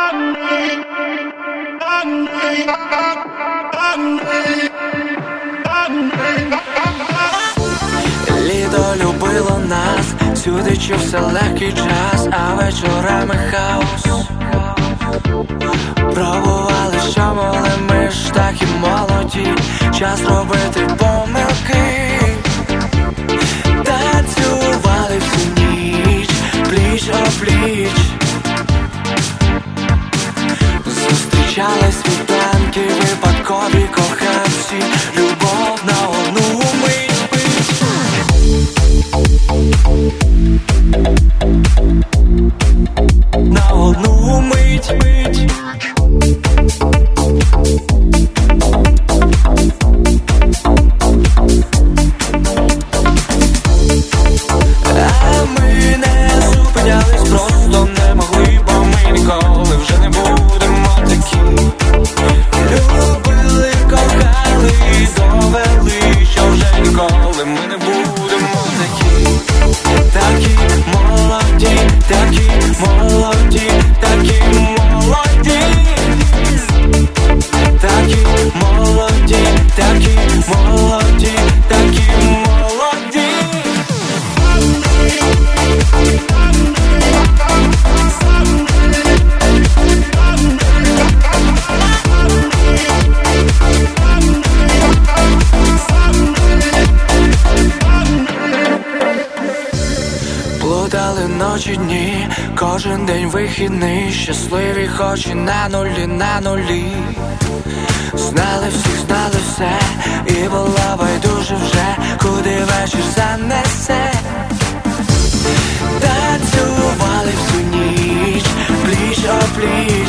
Літо любило нас, всюди чувся легкий час, а вечорами хаос. Пробували, що могли, ми ж так і молоді, час робити помилки. Танцювали всю ніч, пліч-о-пліч. Зустрічали світанки, випадкові коханці, любов на одну мить. На одну мить. А ми не зупинялись, просто не могли, бо ми ніколи вже не будемо такі. Любили, кохали і довели, що вже ніколи ми не будемо такі. Такі молоді, такі молоді, такі молоді. Такі молоді, такі молоді, такі молоді. Плутали ночі, дні, кожен день вихідний, щасливі хоч і на нулі, на нулі. Знали всіх, знали все, і було байдуже вже, куди вечір занесе. Танцювали всю ніч, пліч-о-пліч.